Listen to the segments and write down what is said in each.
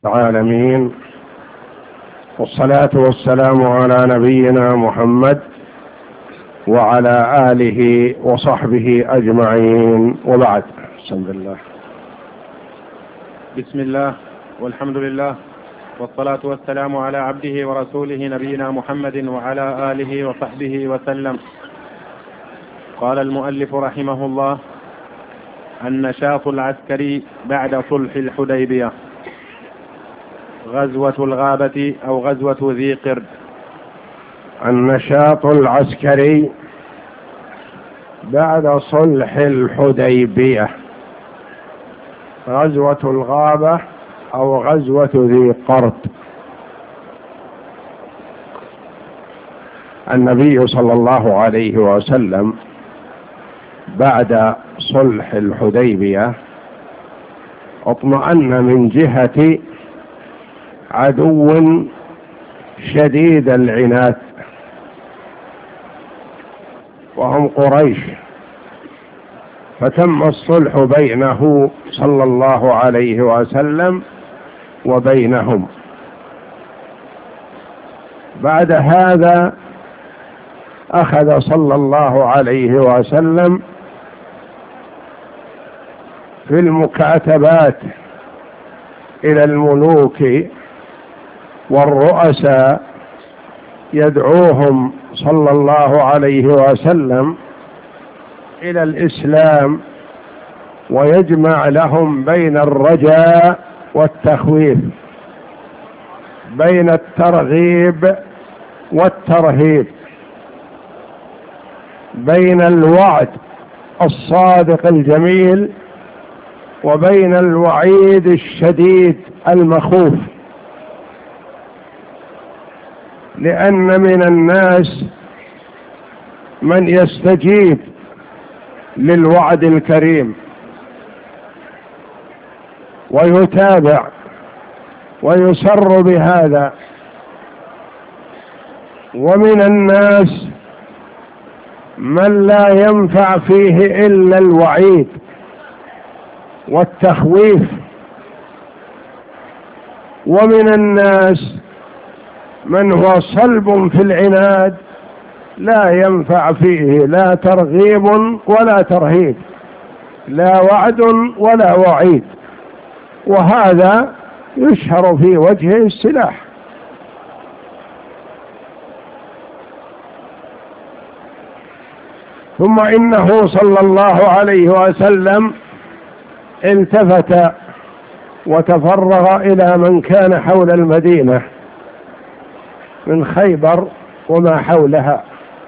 العالمين، والصلاة والسلام على نبينا محمد وعلى آله وصحبه أجمعين، وبعد. بسم الله والحمد لله، والصلاة والسلام على عبده ورسوله نبينا محمد وعلى آله وصحبه وسلم. قال المؤلف رحمه الله: النشاط العسكري بعد صلح الحديبية. غزوة الغابة أو غزوة ذي قرد. النشاط العسكري بعد صلح الحديبية، غزوة الغابة أو غزوة ذي قرد. النبي صلى الله عليه وسلم بعد صلح الحديبية اطمأن من جهة عدو شديد العناد وهم قريش، فتم الصلح بينه صلى الله عليه وسلم وبينهم. بعد هذا أخذ صلى الله عليه وسلم في المكاتبات إلى الملوك والرؤساء، يدعوهم صلى الله عليه وسلم إلى الإسلام، ويجمع لهم بين الرجاء والتخويف، بين الترغيب والترهيب، بين الوعد الصادق الجميل وبين الوعيد الشديد المخوف. لأن من الناس من يستجيب للوعد الكريم ويتابع ويسر بهذا، ومن الناس من لا ينفع فيه إلا الوعيد والتخويف، ومن الناس من هو صلب في العناد لا ينفع فيه لا ترغيب ولا ترهيب، لا وعد ولا وعيد، وهذا يشهر في وجهه السلاح. ثم إنه صلى الله عليه وسلم التفت وتفرغ إلى من كان حول المدينة من خيبر وما حولها،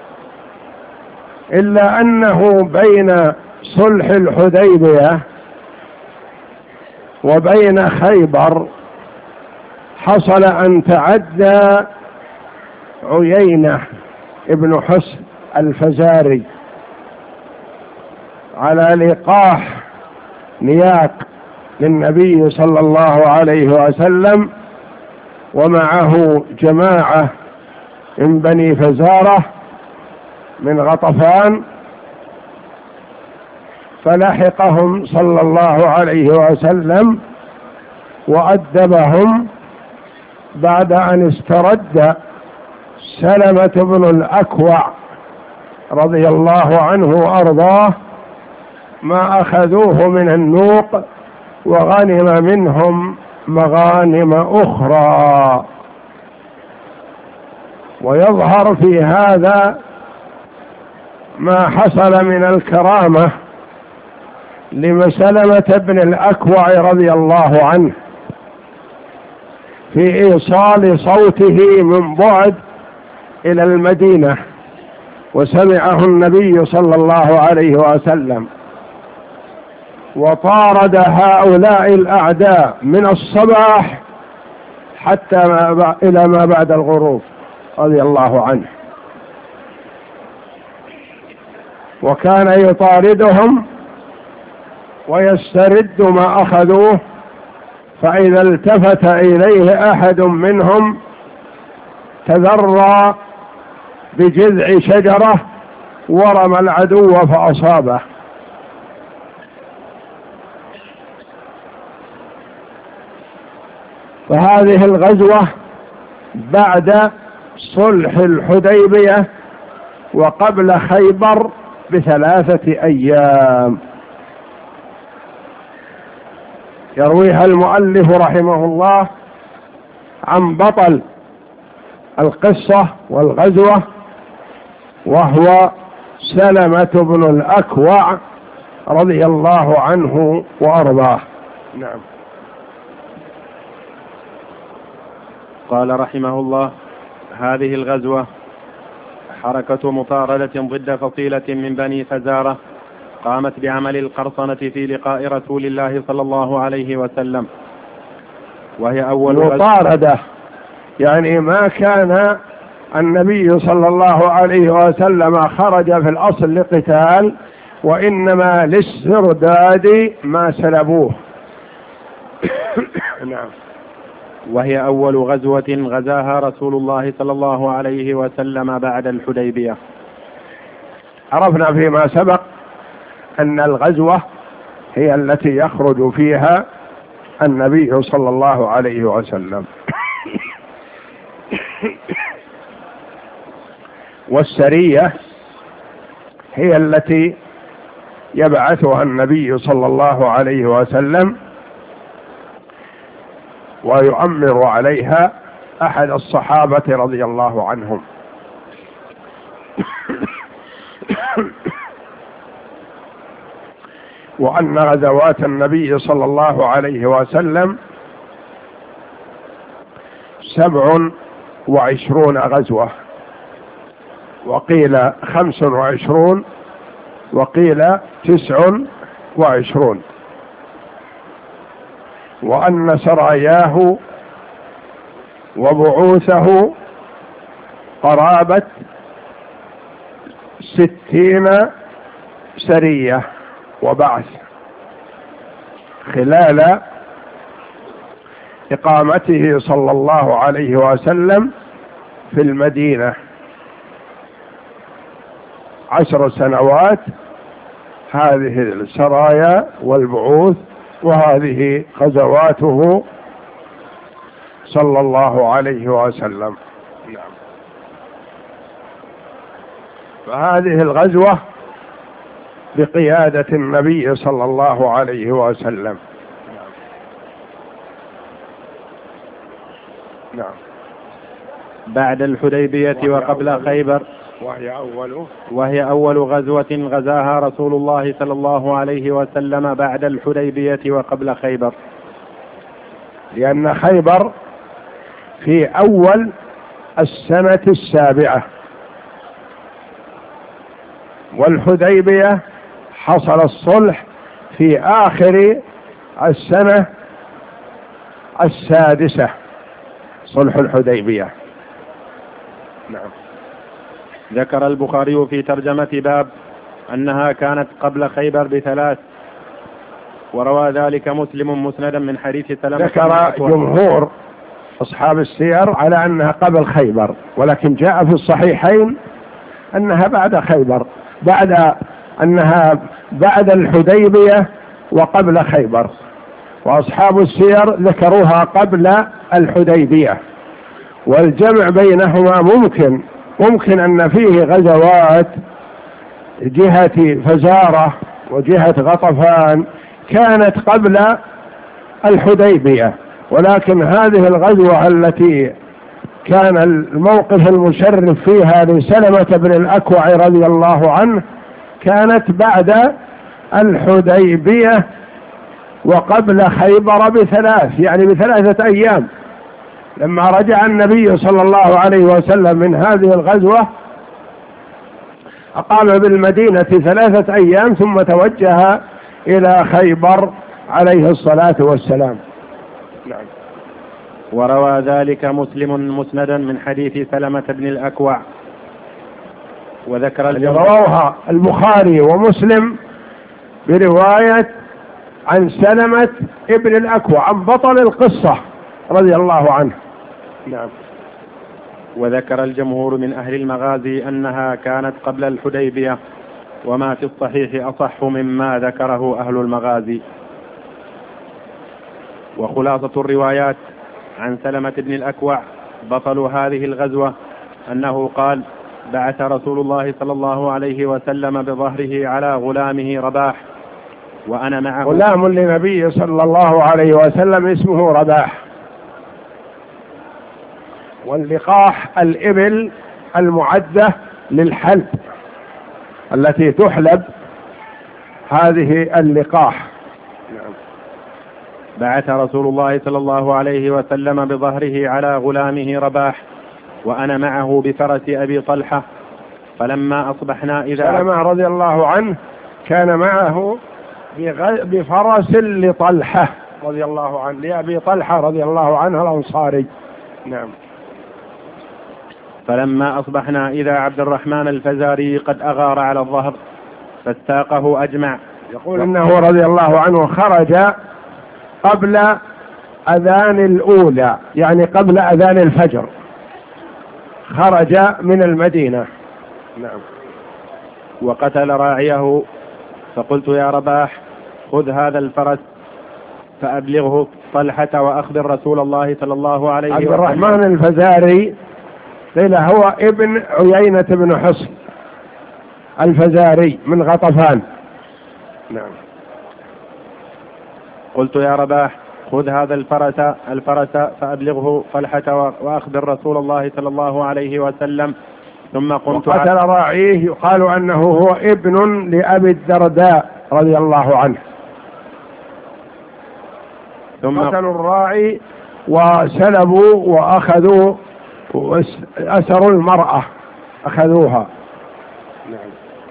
إلا أنه بين صلح الحديبية وبين خيبر حصل أن تعدى عيينة ابن حصن الفزاري على لقاح نياق للنبي صلى الله عليه وسلم، ومعه جماعة من بني فزارة من غطفان، فلحقهم صلى الله عليه وسلم وأدبهم بعد أن استرد سلمة بن الأكوع رضي الله عنه وأرضاه ما أخذوه من النوق، وغنم منهم مغانم أخرى. ويظهر في هذا ما حصل من الكرامة لسلمة بن الأكوع رضي الله عنه في إيصال صوته من بعد إلى المدينة، وسمعه النبي صلى الله عليه وسلم، وطارد هؤلاء الأعداء من الصباح حتى إلى ما بعد الغروب رضي الله عنه، وكان يطاردهم ويسترد ما أخذوه، فإذا التفت إليه أحد منهم تذرى بجذع شجرة ورمى العدو فأصابه. فهذه الغزوة بعد صلح الحديبية وقبل خيبر ب3 أيام. يرويها المؤلف رحمه الله عن بطل القصة والغزوة، وهو سلمة بن الأكوع رضي الله عنه وأرضاه. نعم. قال رحمه الله: هذه الغزوة حركة مطاردة ضد فصيلة من بني فزارة قامت بعمل القرصنة في لقاء رسول الله صلى الله عليه وسلم، وهي أول مطاردة، يعني ما كان النبي صلى الله عليه وسلم خرج في الأصل لقتال، وإنما للسرداد ما سلبوه. نعم. وهي أول غزوة غزاها رسول الله صلى الله عليه وسلم بعد الحديبية. عرفنا فيما سبق أن الغزوة هي التي يخرج فيها النبي صلى الله عليه وسلم، والسرية هي التي يبعثها النبي صلى الله عليه وسلم ويؤمر عليها أحد الصحابة رضي الله عنهم. وأن غزوات النبي صلى الله عليه وسلم 27 غزوة، وقيل 25، وقيل 29، وأن سراياه وبعوثه قرابة 60 سرية وبعث خلال إقامته صلى الله عليه وسلم في المدينة 10 سنوات. هذه السرايا والبعوث، وهذه غزواته صلى الله عليه وسلم. فهذه الغزوة بقيادة النبي صلى الله عليه وسلم. نعم. بعد الحديبية وقبل خيبر، وهي أول غزوة غزاها رسول الله صلى الله عليه وسلم بعد الحديبية وقبل خيبر، لأن خيبر في أول السنة 7، والحديبية حصل الصلح في آخر السنة 6، صلح الحديبية. نعم. ذكر البخاري في ترجمة باب أنها كانت قبل خيبر ب3، وروى ذلك مسلم مسندا من حديث سلمة. ذكر جمهور أصحاب السير على أنها قبل خيبر، ولكن جاء في الصحيحين أنها بعد خيبر، أنها بعد الحديبية وقبل خيبر، وأصحاب السير ذكروها قبل الحديبية. والجمع بينهما ممكن أن فيه غزوات جهة فزارة وجهة غطفان كانت قبل الحديبية، ولكن هذه الغزوة التي كان الموقف المشرف فيها لسلمة بن الأكوع رضي الله عنه كانت بعد الحديبية وقبل خيبر ب3، يعني ب3 أيام. لما رجع النبي صلى الله عليه وسلم من هذه الغزوة أقام بالمدينة 3 أيام، ثم توجه إلى خيبر عليه الصلاة والسلام. نعم. وروى ذلك مسلم مسندا من حديث سلمة بن الأكوع. وذكر رواه البخاري ومسلم برواية عن سلمة ابن الأكوع عن بطل القصة رضي الله عنه. نعم. وذكر الجمهور من أهل المغازي أنها كانت قبل الحديبية، وما في الصحيح أصح مما ذكره أهل المغازي. وخلاصة الروايات عن سلمة بن الأكوع بطل هذه الغزوة أنه قال: بعث رسول الله صلى الله عليه وسلم بظهره على غلامه رباح وأنا معه. غلام لنبي صلى الله عليه وسلم اسمه رباح. واللقاح الإبل المعدة للحلب التي تحلب، هذه اللقاح. بعث رسول الله صلى الله عليه وسلم بظهره على غلامه رباح وأنا معه بفرس أبي طلحة، فلما أصبحنا إذا سلمة رضي الله عنه كان معه بفرس لطلحة رضي الله عنه، لأبي طلحة رضي الله عنه الأنصاري. نعم. فلما أصبحنا إذا عبد الرحمن الفزاري قد أغار على الظهر فاستاقه أجمع. يقول إنه رضي الله عنه خرج قبل أذان الأولى، يعني قبل أذان الفجر، خرج من المدينة. نعم. وقتل راعيه، فقلت: يا رباح خذ هذا الفرس فأبلغه طلحة وأخبر رسول الله صلى الله عليه وسلم. عبد الرحمن الفزاري قيل هو ابن عيينة بن حصن الفزاري من غطفان. نعم. قلت: يا رباح خذ هذا الفرس فأبلغه طلحة وأخبر رسول الله صلى الله عليه وسلم. ثم قمت. وقتل راعيه يقال أنه هو ابن لأبي الدرداء رضي الله عنه. ثم قتلوا الراعي وسلبوا وأخذوا أسروا المرأة، أخذوها. نعم.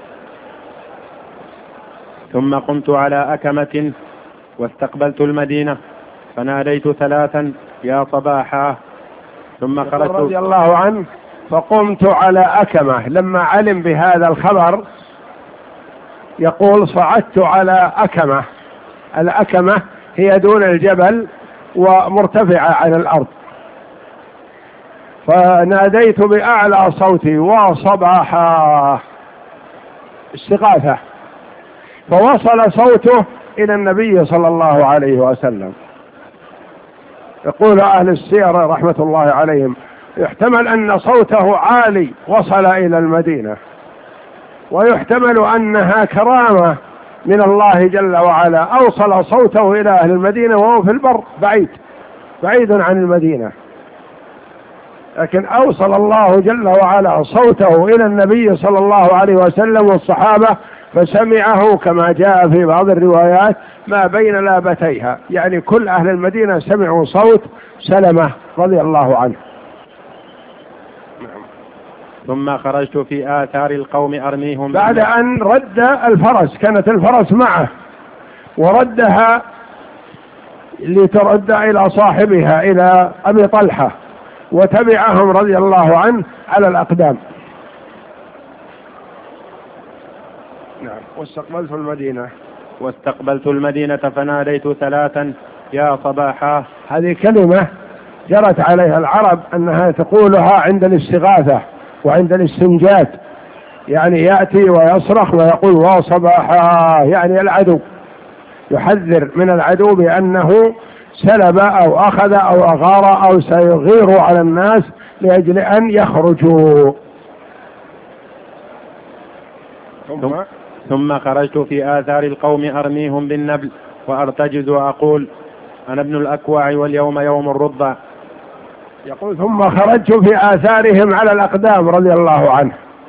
ثم قمت على أكمة واستقبلت المدينة فناديت ثلاثا: يا صباحا. ثم خرجت رضي الله عنه فقمت على أكمة، لما علم بهذا الخبر يقول: صعدت على أكمة. الأكمة هي دون الجبل ومرتفعة عن الأرض، فناديت بأعلى صوتي: وصباحا، استغاثة. فوصل صوته إلى النبي صلى الله عليه وسلم. يقول أهل السير رحمة الله عليهم: يحتمل أن صوته عالي وصل إلى المدينة، ويحتمل أنها كرامة من الله جل وعلا أوصل صوته إلى أهل المدينة وهو في البر بعيد عن المدينة، لكن أوصل الله جل وعلا صوته إلى النبي صلى الله عليه وسلم والصحابة، فسمعه كما جاء في بعض الروايات ما بين لابتيها، يعني كل أهل المدينة سمعوا صوت سلمة رضي الله عنه. ثم خرجت في آثار القوم أرميهم. بعد أن رد الفرس، كانت الفرس معه وردها لترد إلى صاحبها إلى أبي طلحة، وتبعهم رضي الله عنه على الأقدام. نعم. واستقبلت المدينة فناديت ثلاثا: يا صباحا. هذه كلمة جرت عليها العرب أنها تقولها عند الاستغاثة وعند الاستنجاد، يعني يأتي ويصرخ ويقول: وصباحا، يعني العدو، يحذر من العدو بأنه سلب أو أخذ أو أغار أو سيغير على الناس لأجل أن يخرجوا. ثم خرجت في آثار القوم أرميهم بالنبل وأرتجز وأقول: أنا ابن الأكوع واليوم يوم الرضع. يقول: ثم خرجت في آثارهم على الأقدام رضي الله عنه،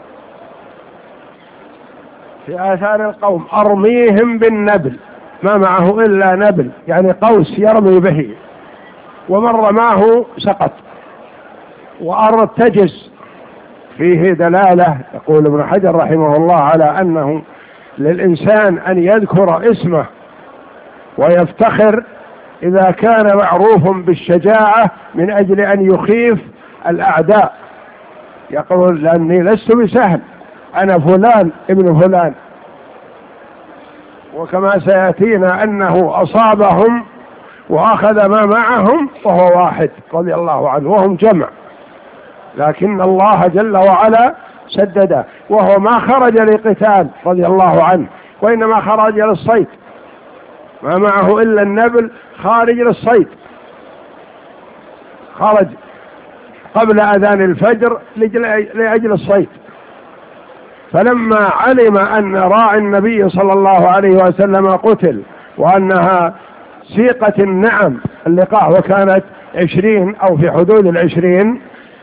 في آثار القوم أرميهم بالنبل، ما معه إلا نبل يعني قوس يرمي به، ومن رماه سقط. وأرتجز فيه دلالة، يقول ابن حجر رحمه الله، على أنه للإنسان أن يذكر اسمه ويفتخر إذا كان معروف بالشجاعة من أجل أن يخيف الأعداء، يقول: لأني لست بسهل، أنا فلان ابن فلان. وكما سيأتينا أنه أصابهم وأخذ ما معهم وهو واحد رضي الله عنه، وهم جمع، لكن الله جل وعلا سدده، وهو ما خرج لقتال رضي الله عنه، وإنما خرج للصيد، ما معه إلا النبل، خارج للصيد. خرج قبل أذان الفجر لأجل الصيد، فلما علم أن راعي النبي صلى الله عليه وسلم قتل وأنها سيقة النعم اللقاح وكانت 20 أو في حدود 20،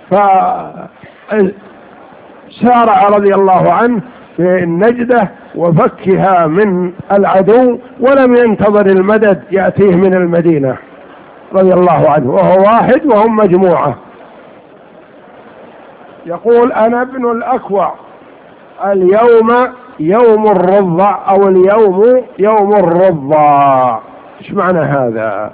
فسارع رضي الله عنه في النجدة وفكها من العدو، ولم ينتظر المدد يأتيه من المدينة رضي الله عنه، وهو واحد وهم مجموعة. يقول: أنا ابن الأكوع، اليوم يوم الرضع، أو اليوم يوم الرضع. إيش معنى هذا؟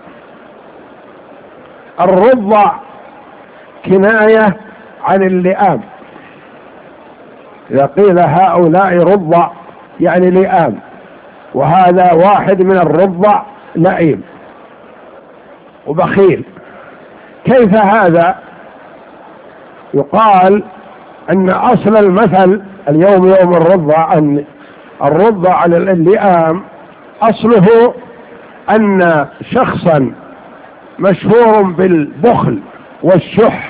الرضع كناية عن اللئام، إذا قيل هؤلاء رضع يعني لئام، وهذا واحد من الرضع لئيم وبخيل. كيف هذا؟ يقال أن أصل المثل اليوم يوم الرضع، أن الرضع على اللئام أصله أن شخصا مشهور بالبخل والشح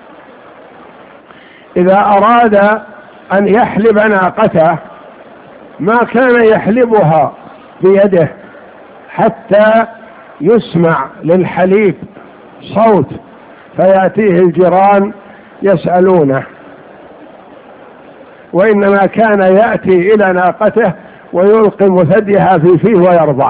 إذا أراد أن يحلب ناقته ما كان يحلبها بيده حتى يسمع للحليب صوت فيأتيه الجيران يسألونه، وإنما كان يأتي إلى ناقته ويلقم ثديها في فيه ويرضع،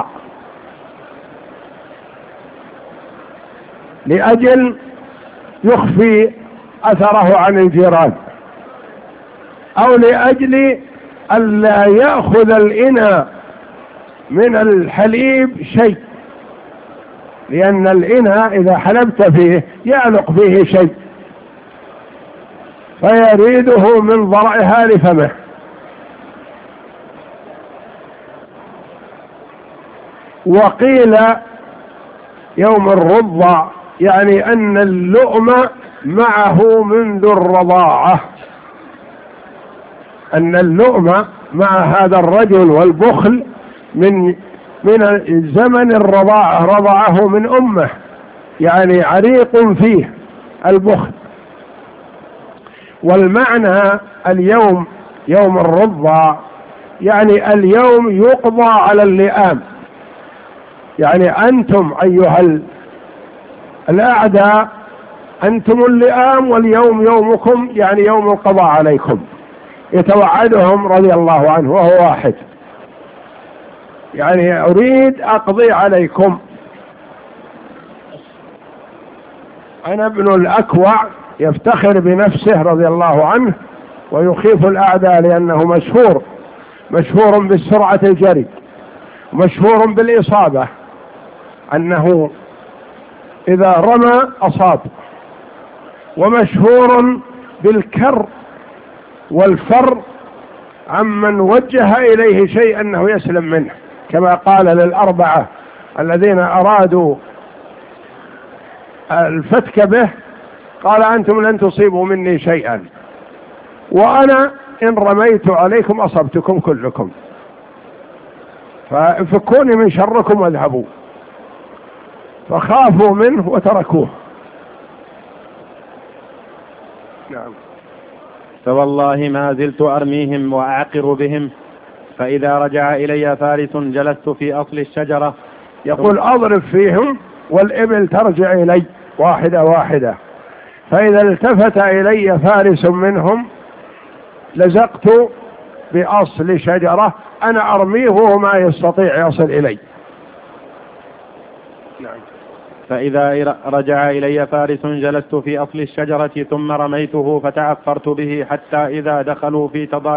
لأجل يخفي أثره عن الجيران، أو لأجل ألا يأخذ الإناء من الحليب شيء، لأن الإناء إذا حلبت فيه يعلق فيه شيء فيريده من ضرعها لفمه. وقيل يوم الرضع يعني أن اللؤم معه منذ الرضاعة، أن اللؤم مع هذا الرجل والبخل من زمن الرضاعة، رضعه من أمه، يعني عريق فيه البخل. والمعنى اليوم يوم الرضع يعني اليوم يقضى على اللئام، يعني أنتم أيها الأعداء أنتم اللئام، واليوم يومكم يعني يوم القضاء عليكم. يتوعدهم رضي الله عنه وهو واحد، يعني أريد أقضي عليكم. أنا ابن الأكوع، يفتخر بنفسه رضي الله عنه ويخيف الأعداء لأنه مشهور بالسرعة الجري، مشهور بالإصابة، أنه إذا رمى أصاب، ومشهور بالكر والفر عمن وجه إليه شيء أنه يسلم منه، كما قال للأربعة الذين أرادوا الفتك به قال: أنتم لن تصيبوا مني شيئا، وأنا إن رميت عليكم أصبتكم كلكم، ففكوني من شركم واذهبوا. فخافوا منه وتركوه. نعم. فوالله ما زلت أرميهم وأعقر بهم، فإذا رجع إلي فارس جلست في أصل الشجرة. يقول: أضرب فيهم والإبل ترجع إلي واحدة واحدة، فإذا التفت إلي فارس منهم لزقت بأصل شجرة أنا أرميه وما يستطيع يصل إلي. نعم. فإذا رجع إلي فارس جلست في أصل الشجرة ثم رميته فتعفرت به حتى إذا دخلوا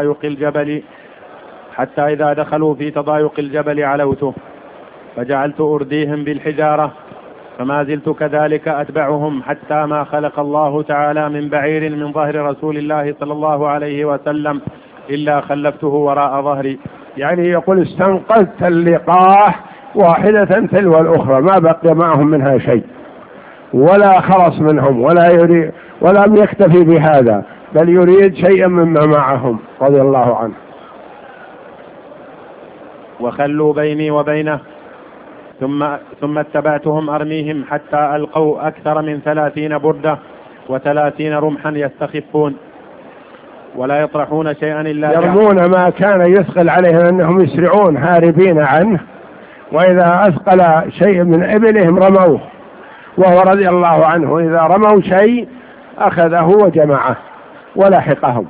في تضايق الجبل علوته، فجعلت أرديهم بالحجارة، فما زلت كذلك أتبعهم حتى ما خلق الله تعالى من بعير من ظهر رسول الله صلى الله عليه وسلم إلا خلفته وراء ظهري. يعني يقول: استنقذت اللقاح واحدة تلو الأخرى، ما بقي معهم منها شيء، ولا خلص منهم، ولا يريد، ولم يكتفي بهذا، بل يريد شيئا مما معهم رضي الله عنه. وخلوا بيني وبينه، ثم اتبعتهم أرميهم حتى ألقوا أكثر من 30 بردة و30 رمحا يستخفون ولا يطرحون شيئا إلا يرمون ما كان يثقل عليهم أنهم يسرعون هاربين عنه، وإذا أثقل شيء من إبلهم رموه، وهو رضي الله عنه إذا رموا شيء أخذه وجمعه ولحقهم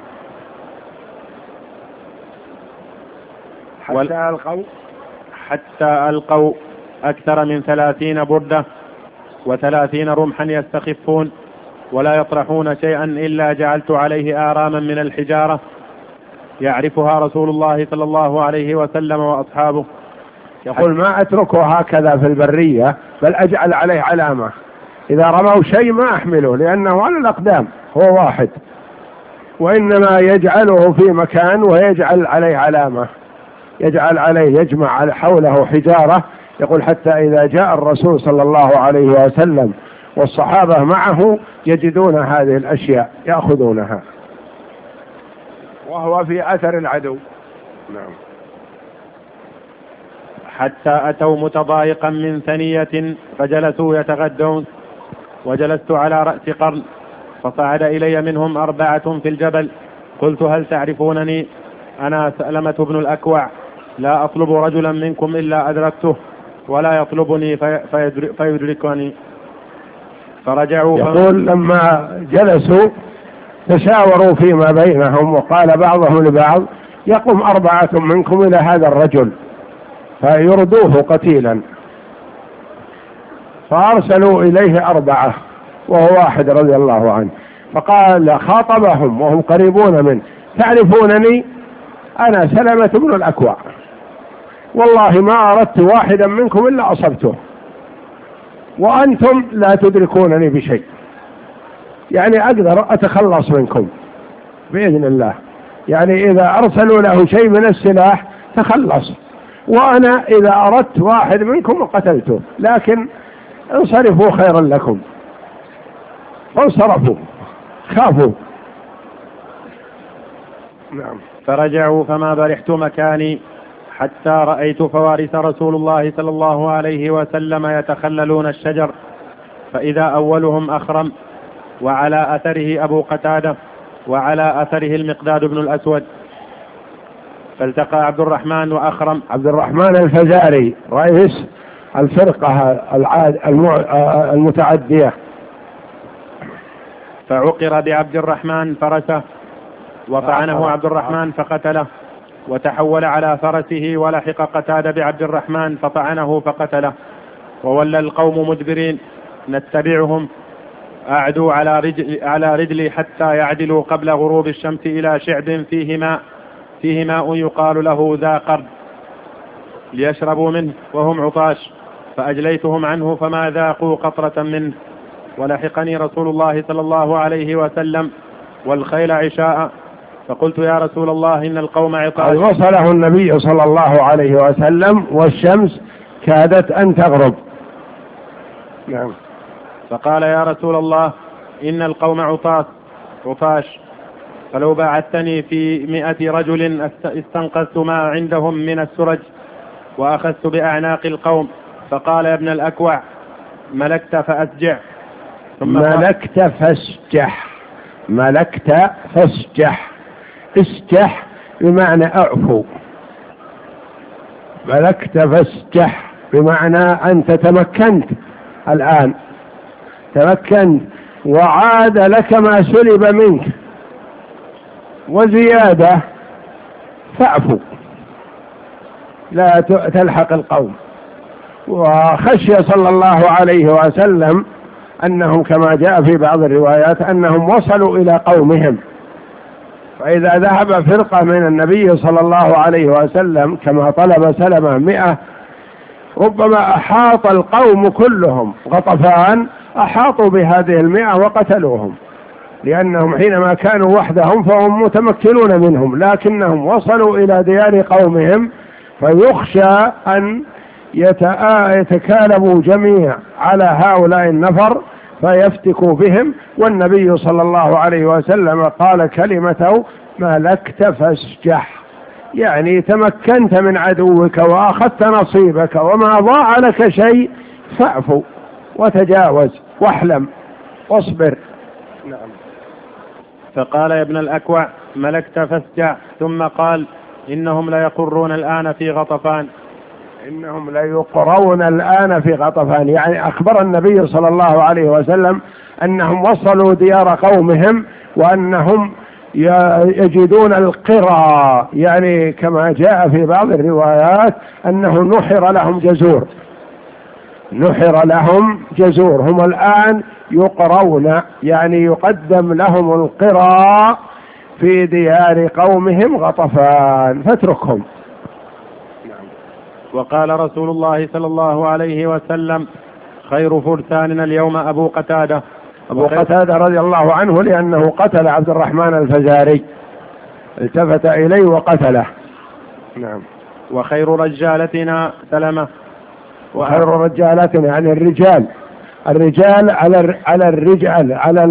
حتى ألقوا أكثر من 30 بردة و30 رمحا يستخفون ولا يطرحون شيئا إلا جعلت عليه آراما من الحجارة يعرفها رسول الله صلى الله عليه وسلم وأصحابه. يقول ما أتركه هكذا في البرية، بل أجعل عليه علامة، إذا رموا شيء ما أحمله لأنه على الأقدام هو واحد، وإنما يجعله في مكان ويجعل عليه علامة، يجعل عليه يجمع حوله حجارة. يقول حتى إذا جاء الرسول صلى الله عليه وسلم والصحابة معه يجدون هذه الأشياء يأخذونها، وهو في أثر العدو. نعم. حتى أتوا متضايقا من ثنية فجلسوا يتغدون، وجلست على رأس قرن، فصعد إلي منهم 4 في الجبل. قلت هل تعرفونني؟ أنا سلمة بن الأكوع، لا أطلب رجلا منكم إلا أدركته ولا يطلبني فيدركني. فرجعوا. يقول لما جلسوا تشاوروا فيما بينهم، وقال بعضهم لبعض يقوم 4 منكم إلى هذا الرجل فيردوه قتيلا، فأرسلوا إليه 4 وهو واحد رضي الله عنه، فقال خاطبهم وهم قريبون منه تعرفونني؟ أنا سلمة بن الأكوع، والله ما أردت واحدا منكم إلا أصبته، وأنتم لا تدركونني بشيء، يعني أقدر أتخلص منكم بإذن الله، يعني إذا أرسلوا له شيء من السلاح تخلص، وأنا إذا أردت واحد منكم قتلته، لكن انصرفوا خيرا لكم. فانصرفوا خافوا. نعم. فرجعوا فما برحت مكاني حتى رأيت فوارس رسول الله صلى الله عليه وسلم يتخللون الشجر، فإذا أولهم أخرم، وعلى أثره أبو قتادة، وعلى أثره المقداد بن الأسود. فالتقى عبد الرحمن وأخرم. عبد الرحمن الفزاري رئيس الفرقة المتعدية. فعقر بعبد الرحمن فرسه، وطعنه عبد الرحمن فقتله، وتحول على فرسه ولحق قتادة بعبد الرحمن فطعنه فقتله. وولى القوم مدبرين نتبعهم، أعدوا على رجلي حتى يعدلوا قبل غروب الشمس إلى شعب فيه ماء يقال له ذا قرد ليشربوا منه وهم عطاش، فأجليتهم عنه فما ذاقوا قطرة منه. ولحقني رسول الله صلى الله عليه وسلم والخيل عشاء، فقلت يا رسول الله إن القوم عطاش. وصله النبي صلى الله عليه وسلم والشمس كادت أن تغرب. نعم. فقال يا رسول الله إن القوم عطاش، فلو بعثتني في 100 رجل استنقذت ما عندهم من السرج وأخذت بأعناق القوم. فقال يا ابن الأكوع ملكت فأسجع. ملكت فاسجح. اسجح بمعنى اعفو، ملكت فاسجح بمعنى أنت تمكنت، الآن تمكنت وعاد لك ما سلب منك وزيادة، فاعفو لا تلحق القوم. وخشي صلى الله عليه وسلم أنهم كما جاء في بعض الروايات أنهم وصلوا إلى قومهم، فإذا ذهب فرقة من النبي صلى الله عليه وسلم كما طلب سلمة 100 ربما أحاط القوم كلهم، غطفان أحاطوا بهذه 100 وقتلوهم، لأنهم حينما كانوا وحدهم فهم متمكنون منهم، لكنهم وصلوا إلى ديار قومهم فيخشى أن يتكالبوا جميع على هؤلاء النفر فيفتكوا بهم. والنبي صلى الله عليه وسلم قال كلمته ملكت فاسجح، يعني تمكنت من عدوك وأخذت نصيبك وما ضاع لك شيء فاعفو وتجاوز واحلم واصبر. نعم. فقال يا ابن الأكوع ملكت فاسجع. ثم قال إنهم ليقرون الآن في غطفان. إنهم ليقرون الآن في غطفان، يعني أخبر النبي صلى الله عليه وسلم أنهم وصلوا ديار قومهم وأنهم يجدون القرى، يعني كما جاء في بعض الروايات أنه نحر لهم جزور، نحر لهم جزور. هم الآن يقرون، يعني يقدم لهم القرى في ديار قومهم غطفان فاتركهم. وقال رسول الله صلى الله عليه وسلم خير فرساننا اليوم أبو قتادة. أبو قتادة رضي الله عنه لأنه قتل عبد الرحمن الفزاري، التفت إليه وقتله. نعم. وخير رجالتنا سلمة. وخير رجالتنا يعني الرجال على الرجال على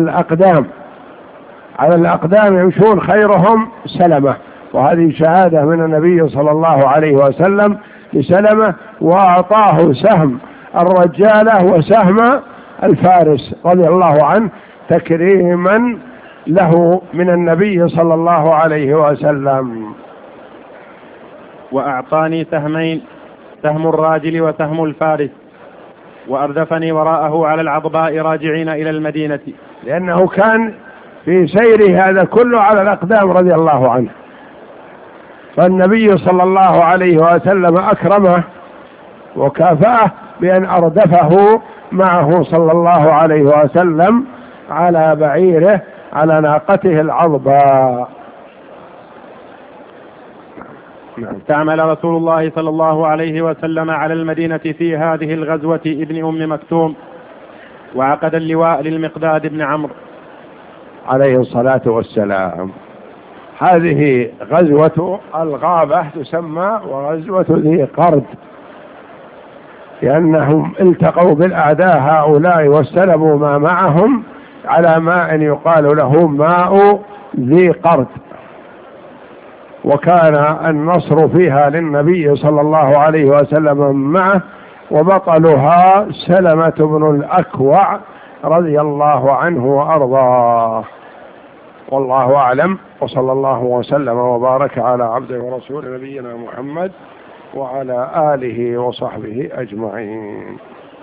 الأقدام يمشون، خيرهم سلمة. وهذه شهادة من النبي صلى الله عليه وسلم لسلمة، وأعطاه سهم الرجالة وسهم الفارس رضي الله عنه تكريما له من النبي صلى الله عليه وسلم. وأعطاني سهمين، سهم الراجل وسهم الفارس، وأردفني وراءه على العضباء راجعين إلى المدينة، لأنه كان في سيره هذا كله على الأقدام رضي الله عنه، فالنبي صلى الله عليه وسلم أكرمه وكافأه بأن أردفه معه صلى الله عليه وسلم على بعيره على ناقته العضباء. استعمل رسول الله صلى الله عليه وسلم على المدينة في هذه الغزوة ابن أم مكتوم، وعقد اللواء للمقداد بن عمرو عليه الصلاة والسلام. هذه غزوة الغابة تسمى وغزوة ذي قرد، لأنهم التقوا بالأعداء هؤلاء واستلموا ما معهم على ماء يقال له ماء ذي قرد، وكان النصر فيها للنبي صلى الله عليه وسلم معه، وبطلها سلمة بن الأكوع رضي الله عنه وأرضاه. والله أعلم، وصلى الله وسلم وبارك على عبده ورسول نبينا محمد وعلى آله وصحبه أجمعين.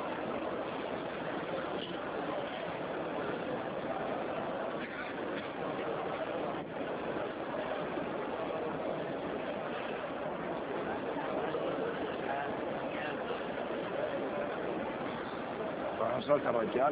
وصلت الرجال.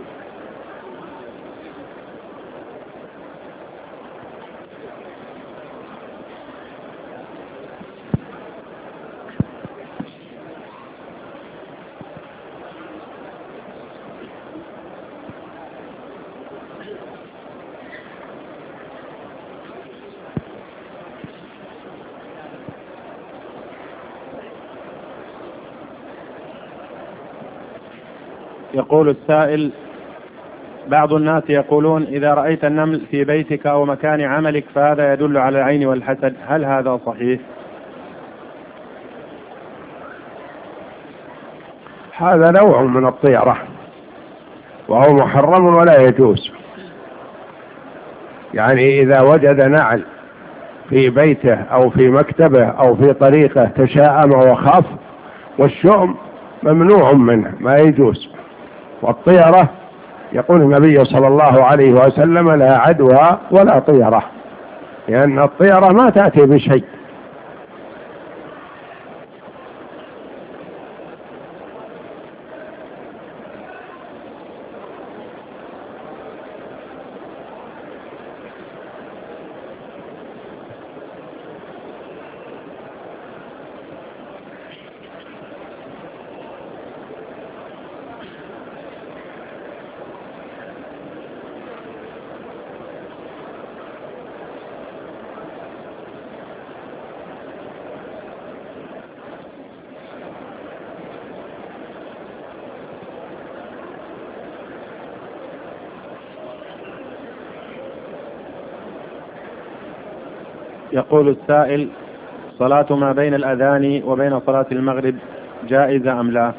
يقول السائل: بعض الناس يقولون إذا رأيت النمل في بيتك أو مكان عملك فهذا يدل على العين والحسد، هل هذا صحيح؟ هذا نوع من الطيرة وهو محرم ولا يجوز. يعني إذا وجد نعل في بيته أو في مكتبه أو في طريقه تشاءم وخاف، والشؤم ممنوع منه ما يجوز. والطيرة يقول النبي صلى الله عليه وسلم لا عدوى ولا طيرة، لأن الطيرة ما تأتي بشيء. يقول السائل: الصلاة ما بين الأذان وبين صلاة المغرب جائزة أم لا؟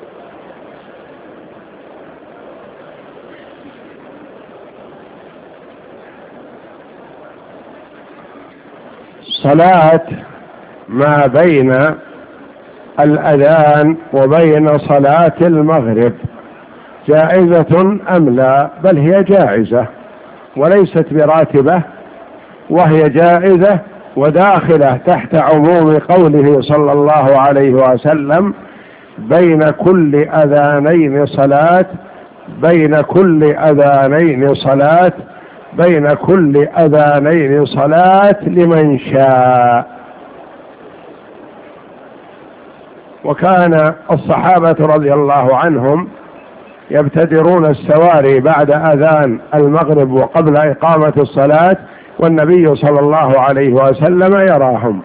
صلاة ما بين الأذان وبين صلاة المغرب جائزة أم لا؟ بل هي جائزة وليست براتبة، وهي جائزة وداخلة تحت عموم قوله صلى الله عليه وسلم: بين كل أذانين صلاة، بين كل أذانين صلاة، بين كل أذانين صلاة لمن شاء. وكان الصحابة رضي الله عنهم يبتدرون السواري بعد أذان المغرب وقبل إقامة الصلاة، والنبي صلى الله عليه وسلم يراهم،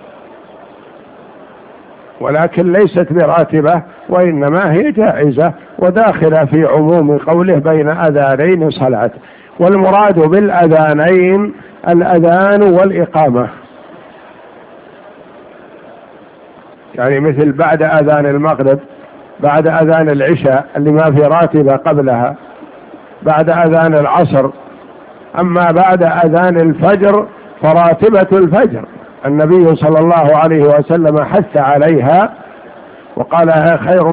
ولكن ليست براتبة، وإنما هي جائزة وداخلة في عموم قوله بين أذانين صلاة. والمراد بالأذانين الأذان والإقامة، يعني مثل بعد أذان المغرب، بعد أذان العشاء اللي ما في راتبة قبلها، بعد أذان العصر. أما بعد أذان الفجر فراتبة الفجر النبي صلى الله عليه وسلم حث عليها وقالها خير.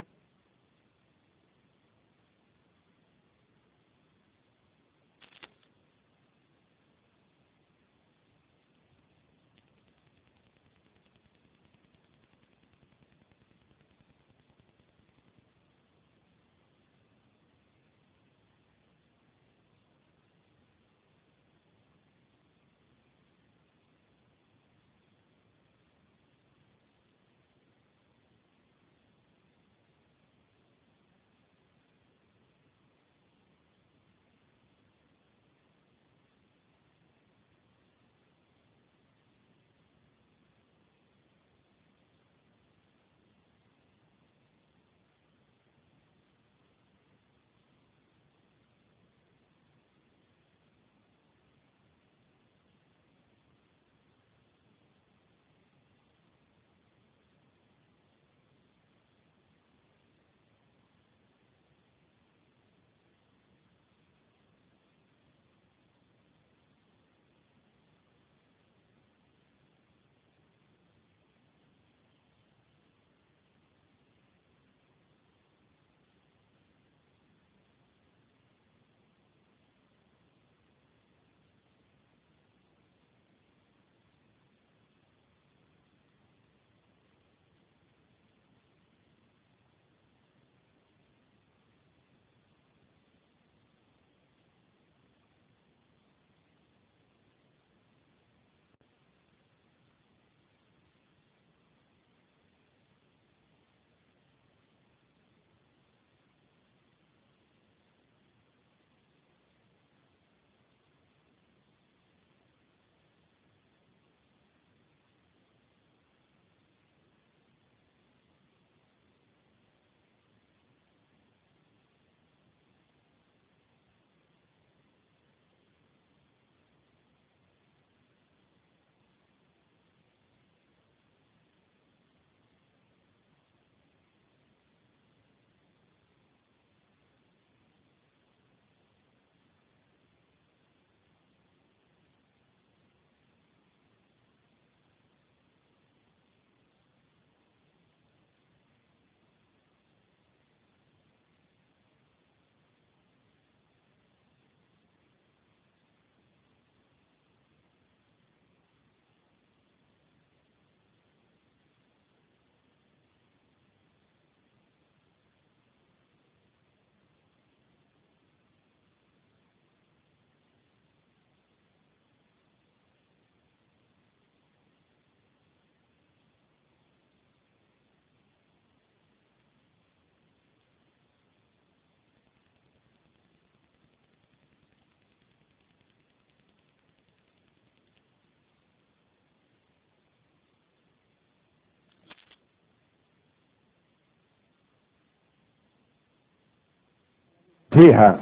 فيها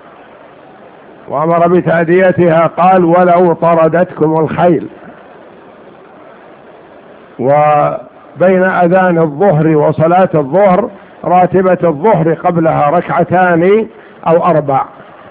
وأمر بتأديتها، قال: ولو طردتكم الخيل. وبين أذان الظهر وصلاة الظهر راتبة الظهر قبلها ركعتان أو 4.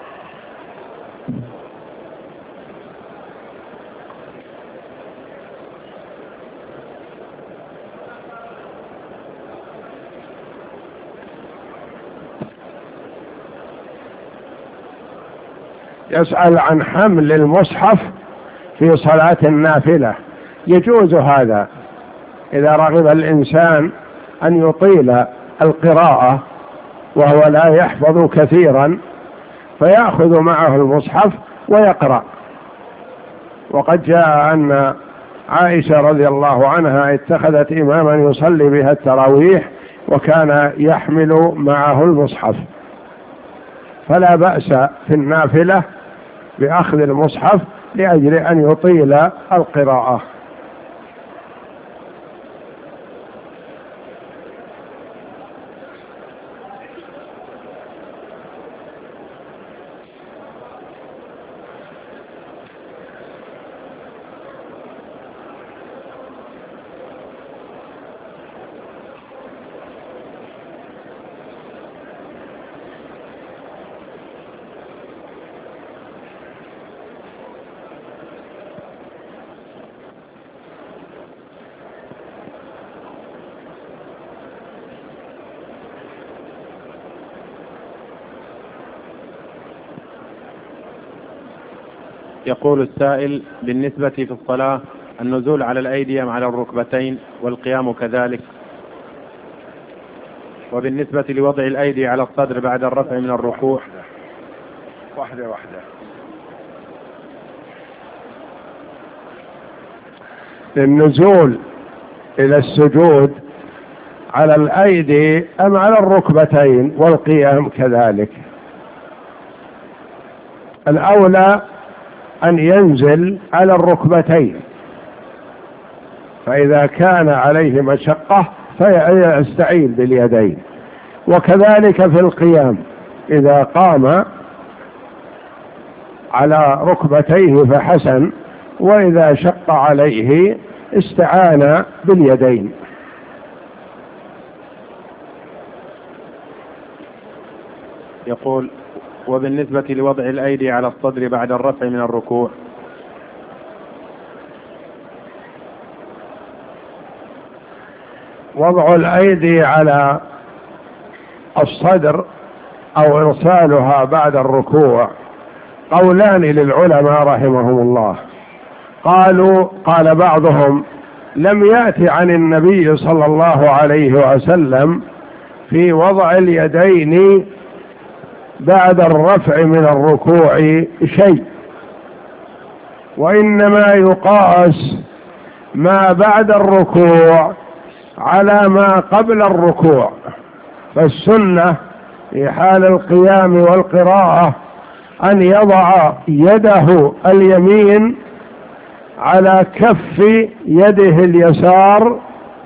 يسأل عن حمل المصحف في صلاة النافلة. يجوز هذا إذا رغب الإنسان أن يطيل القراءة وهو لا يحفظ كثيرا، فيأخذ معه المصحف ويقرأ. وقد جاء أن عائشة رضي الله عنها اتخذت إماما يصلي بها التراويح وكان يحمل معه المصحف، فلا بأس في النافلة بأخذ المصحف لأجل أن يطيل القراءة. يقول السائل: بالنسبة في الصلاة النزول على الأيدي على الركبتين والقيام كذلك، وبالنسبة لوضع الأيدي على الصدر بعد الرفع من الركوع. واحدة النزول إلى السجود على الأيدي أم على الركبتين والقيام كذلك؟ الأولى أن ينزل على الركبتين، فإذا كان عليه مشقة فيستعين باليدين، وكذلك في القيام إذا قام على ركبتيه فحسن، وإذا شق عليه استعان باليدين. يقول: وبالنسبة لوضع الأيدي على الصدر بعد الرفع من الركوع. وضع الأيدي على الصدر أو إرسالها بعد الركوع قولان للعلماء رحمهم الله. قال بعضهم: لم يأتي عن النبي صلى الله عليه وسلم في وضع اليدين بعد الرفع من الركوع شيء، وإنما يقاس ما بعد الركوع على ما قبل الركوع. فالسنة في حال القيام والقراءة أن يضع يده اليمين على كف يده اليسار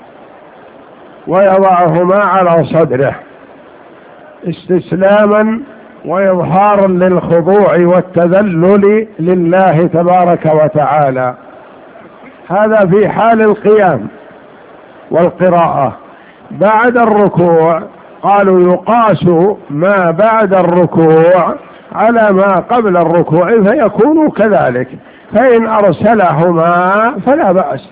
ويضعهما على صدره استسلاما وإظهارا للخضوع والتذلل لله تبارك وتعالى. هذا في حال القيام والقراءة. بعد الركوع قالوا يقاس ما بعد الركوع على ما قبل الركوع فيكون كذلك، فإن أرسلهما فلا بأس.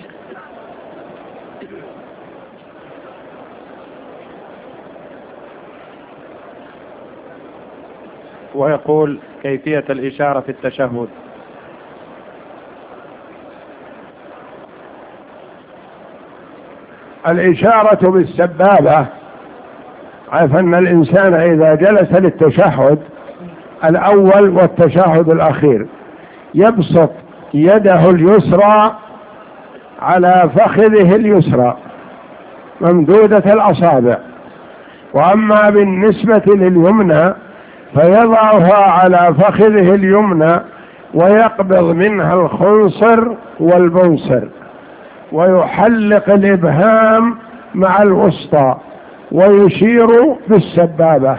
ويقول: كيفية الإشارة في التشهد. الإشارة بالسبابة، عرف أن الإنسان إذا جلس للتشهد الأول والتشهد الأخير يبسط يده اليسرى على فخذه اليسرى ممدودة الأصابع، وأما بالنسبة لليمنى فيضعها على فخذه اليمنى ويقبض منها الخنصر والبنصر ويحلق الإبهام مع الوسطى ويشير بالسبابة،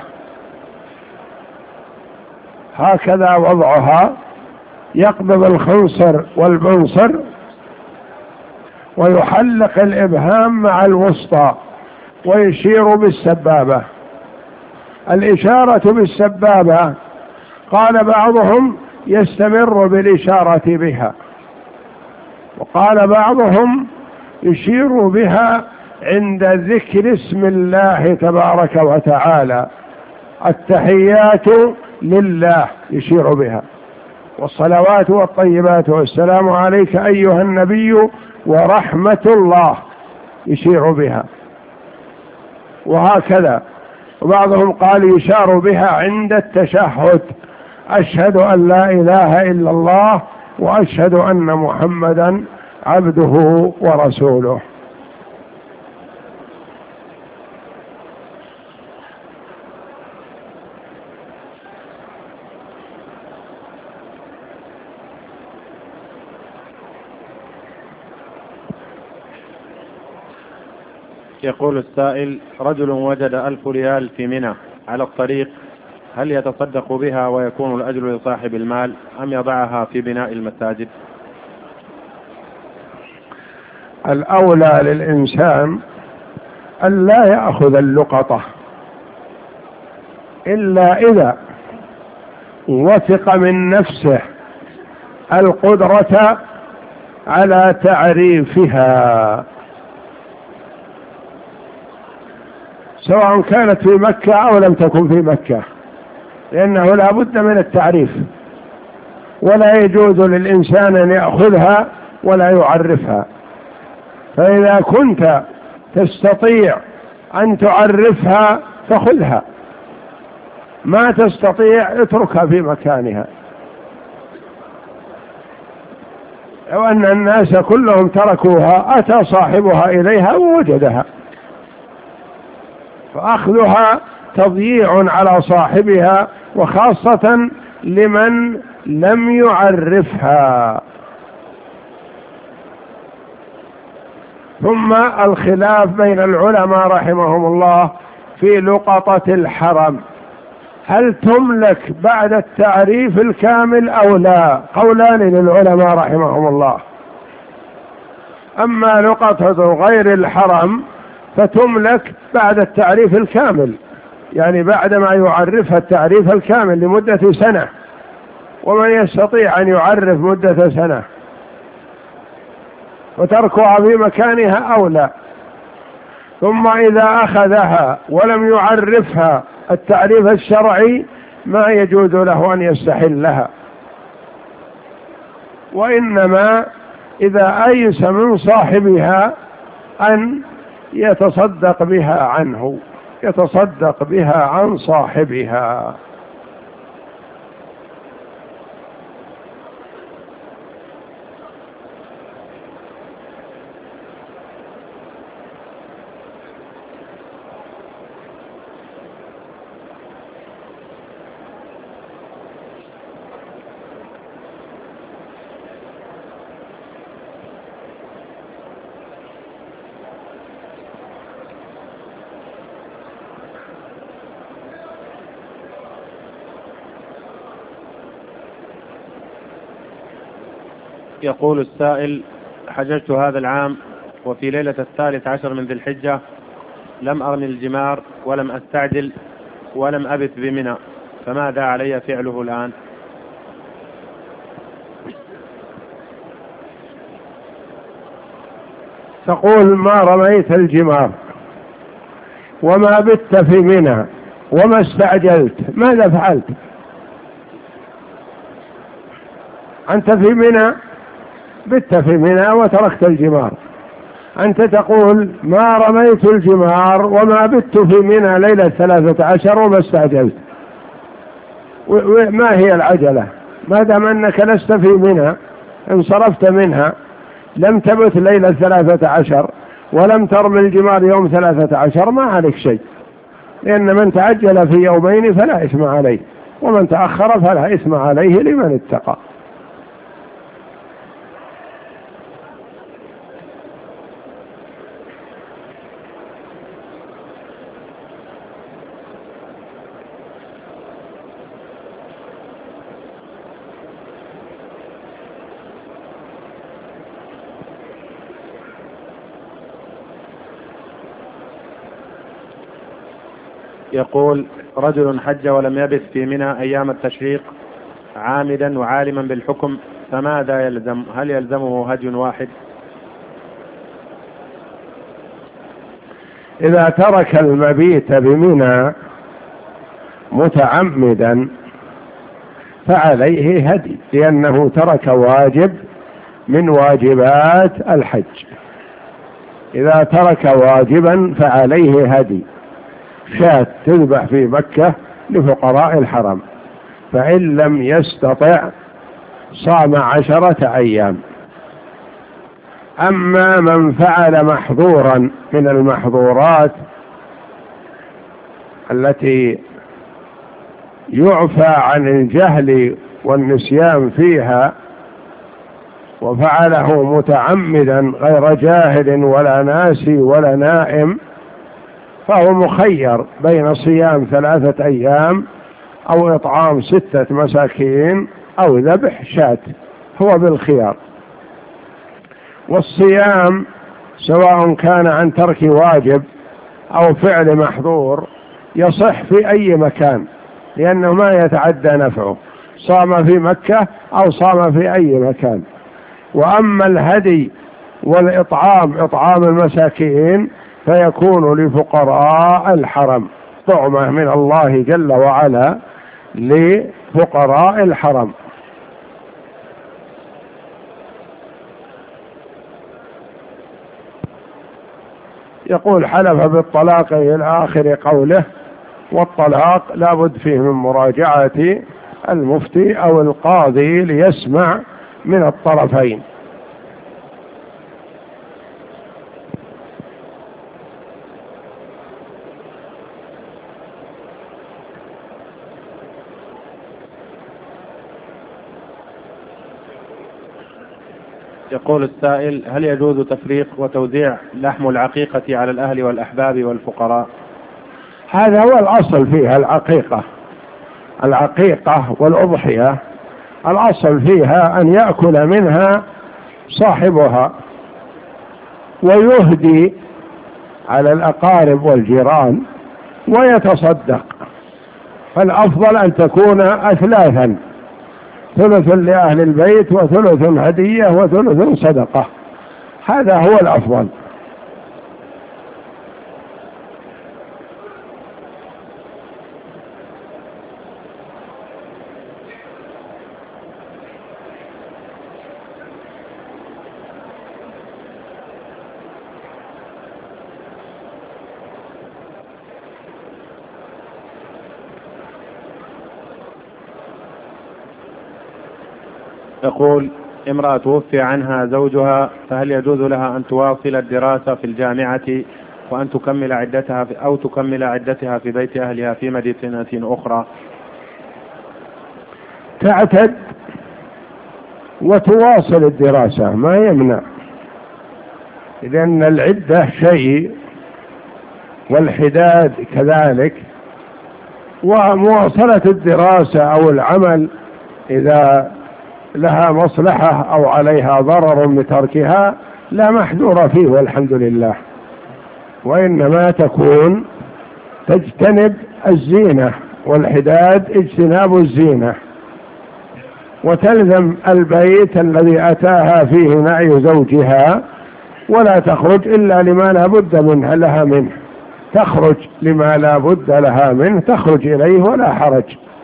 هكذا وضعها، يقبض الخنصر والبنصر ويحلق الإبهام مع الوسطى ويشير بالسبابة. الإشارة بالسبابة قال بعضهم يستمر بالإشارة بها، وقال بعضهم يشير بها عند ذكر اسم الله تبارك وتعالى، التحيات لله يشير بها، والصلوات والطيبات والسلام عليك أيها النبي ورحمة الله يشير بها، وهكذا. وبعضهم قال يشار بها عند التشهد، أشهد أن لا إله إلا الله وأشهد أن محمدا عبده ورسوله. يقول السائل: رجل وجد 1000 ريال في منى على الطريق، هل يتصدق بها ويكون الأجر لصاحب المال أم يضعها في بناء المساجد؟ الأولى للإنسان أن لا يأخذ اللقطة إلا إذا وثق من نفسه القدرة على تعريفها، سواء كانت في مكة أو لم تكن في مكة، لأنه لا بد من التعريف، ولا يجوز للإنسان أن يأخذها ولا يعرفها. فإذا كنت تستطيع أن تعرفها فخذها، ما تستطيع اتركها في مكانها. لو أن الناس كلهم تركوها أتى صاحبها إليها ووجدها، فأخذها تضييع على صاحبها، وخاصة لمن لم يعرفها. ثم الخلاف بين العلماء رحمهم الله في لقطة الحرم، هل تملك بعد التعريف الكامل أو لا؟ قولان للعلماء رحمهم الله. أما لقطة غير الحرم فتملك بعد التعريف الكامل، يعني بعدما يعرفها التعريف الكامل لمدة سنة، ومن يستطيع أن يعرف مدة سنة، وتركها في مكانها أولى. ثم إذا أخذها ولم يعرفها التعريف الشرعي ما يجوز له أن يستحلها، وإنما إذا أيس من صاحبها أن يتصدق بها عنه، يتصدق بها عن صاحبها. يقول السائل: حججت هذا العام وفي ليلة 13 من ذي الحجة لم أرمي الجمار ولم أستعجل ولم أبت بمنى، فماذا علي فعله الآن؟ تقول ما رميت الجمار وما بت في منى وما استعجلت، ماذا فعلت؟ أنت في منى، بت في منى وتركت الجمار. أنت تقول ما رميت الجمار وما بت في منى ليلة 13 وما استعجلت. ما هي العجلة؟ ما دام أنك لست في منى، انصرفت منها، لم تبت ليلة 13 ولم ترمي الجمار يوم 13، ما عليك شيء، لأن من تعجل في يومين فلا إثم عليه، ومن تأخر فلا إثم عليه لمن اتقى. يقول: رجل حج ولم يبت في منى أيام التشريق عامدا وعالما بالحكم، فماذا يلزم؟ هل يلزمه هدي واحد؟ إذا ترك المبيت بمنى متعمدا فعليه هدي، لأنه ترك واجب من واجبات الحج. إذا ترك واجبا فعليه هدي، شاة تذبح في مكة لفقراء الحرم، فإن لم يستطع صام 10 أيام. أما من فعل محظورا من المحظورات التي يعفى عن الجهل والنسيان فيها وفعله متعمدا غير جاهل ولا ناسي ولا نائم، فهو مخير بين صيام 3 أيام أو إطعام 6 مساكين أو ذبح شاة، هو بالخيار. والصيام سواء كان عن ترك واجب أو فعل محظور يصح في أي مكان، لأنه ما يتعدى نفعه، صام في مكة أو صام في أي مكان. وأما الهدي والإطعام، إطعام المساكين، فيكون لفقراء الحرم، طعمة من الله جل وعلا لفقراء الحرم. يقول: حلف بالطلاق إلى آخر قوله، والطلاق لا بد فيه من مراجعة المفتي أو القاضي ليسمع من الطرفين. يقول السائل: هل يجوز تفريق وتوزيع لحم العقيقة على الأهل والأحباب والفقراء؟ هذا هو الأصل فيها، العقيقة والأضحية الأصل فيها أن يأكل منها صاحبها ويهدي على الأقارب والجيران ويتصدق. فالأفضل أن تكون أثلاثا، ثلث لأهل البيت وثلث هدية وثلث صدقة، هذا هو الأفضل. يقول: امرأة توفي عنها زوجها، فهل يجوز لها أن تواصل الدراسة في الجامعة وأن تكمل عدتها أو تكمل عدتها في بيت أهلها في مدينة أخرى؟ تعتد وتواصل الدراسة، ما يمنع، لأن العدة شيء والحداد كذلك، ومواصلة الدراسة أو العمل إذا لها مصلحة أو عليها ضرر بتركها لا محذور فيه والحمد لله، وإنما تجتنب الزينة، والحداد اجتناب الزينة، وتلزم البيت الذي أتاها فيه نعي زوجها، ولا تخرج إلا لما لا بد لها منه، تخرج لما لا بد لها منه تخرج إليه ولا حرج.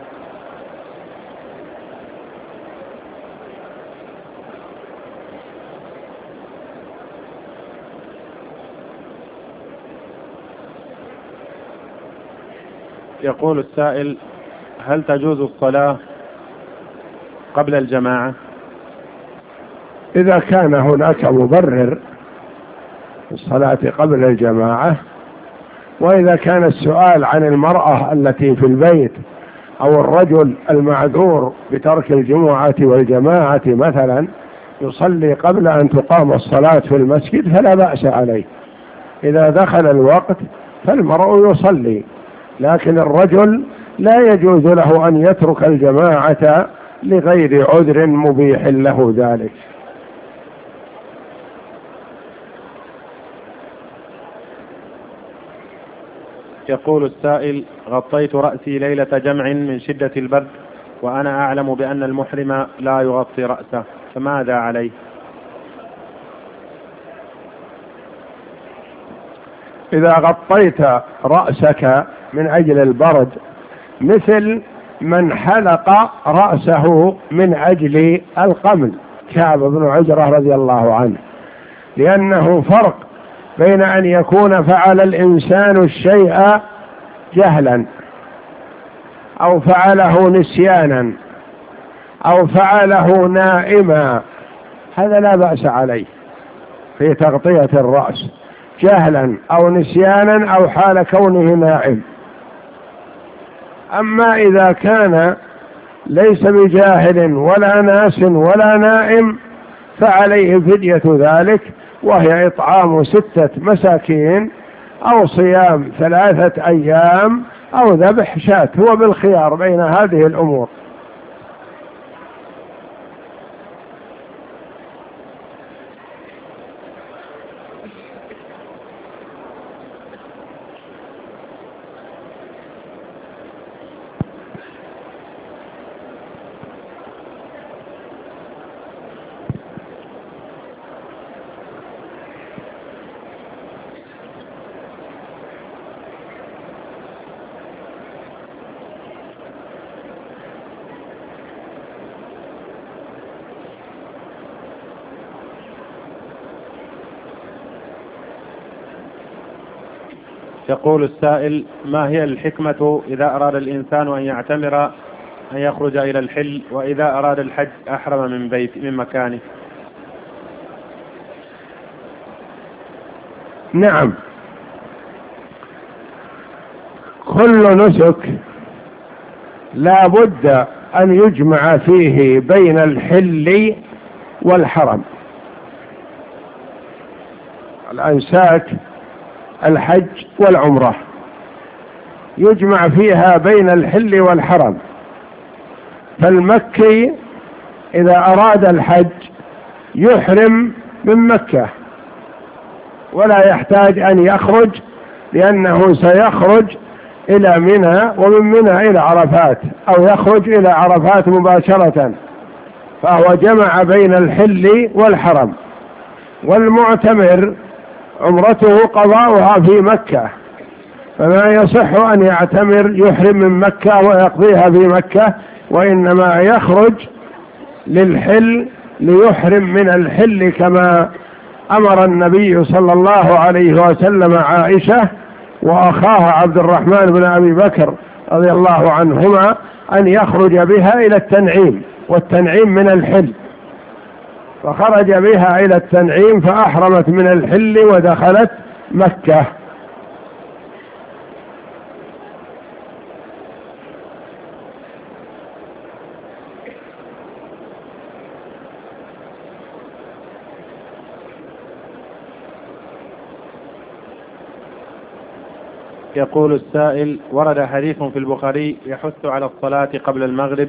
يقول السائل: هل تجوز الصلاة قبل الجماعة؟ إذا كان هناك مبرر الصلاة قبل الجماعة، وإذا كان السؤال عن المرأة التي في البيت أو الرجل المعذور بترك الجمعة والجماعة مثلا يصلي قبل أن تقام الصلاة في المسجد فلا بأس عليه، إذا دخل الوقت فالمرء يصلي، لكن الرجل لا يجوز له أن يترك الجماعة لغير عذر مبيح له ذلك. يقول السائل: غطيت رأسي ليلة جمع من شدة البرد، وأنا أعلم بأن المحرم لا يغطي رأسه، فماذا عليه؟ إذا غطيت رأسك من أجل البرد مثل من حلق رأسه من أجل القمل كعب بن عجرة رضي الله عنه، لأنه فرق بين أن يكون فعل الإنسان الشيء جهلا أو فعله نسيانا أو فعله نائما، هذا لا بأس عليه في تغطية الرأس جهلا أو نسيانا أو حال كونه نائم. أما إذا كان ليس بجاهل ولا ناس ولا نائم فعليه فدية ذلك، وهي إطعام 6 مساكين أو صيام 3 أيام أو ذبح شاة، هو بالخيار بين هذه الأمور. يقول السائل: ما هي الحكمة إذا أراد الإنسان أن يعتمر أن يخرج إلى الحل، وإذا أراد الحج أحرم من مكانه؟ نعم، كل نسك لا بد أن يجمع فيه بين الحل والحرم. الأنساك الحج والعمرة يجمع فيها بين الحل والحرم، فالمكي إذا أراد الحج يحرم من مكة ولا يحتاج أن يخرج، لأنه سيخرج إلى منى ومن منى إلى عرفات، أو يخرج إلى عرفات مباشرة، فهو جمع بين الحل والحرم. والمعتمر عمرته قضاؤها في مكة، فما يصح أن يعتمر يحرم من مكة ويقضيها في مكة، وإنما يخرج للحل ليحرم من الحل، كما أمر النبي صلى الله عليه وسلم عائشة وأخاها عبد الرحمن بن أبي بكر رضي الله عنهما أن يخرج بها إلى التنعيم، والتنعيم من الحل، فخرج بها إلى التنعيم فأحرمت من الحل ودخلت مكة. يقول السائل: ورد حديث في البخاري يحث على الصلاة قبل المغرب،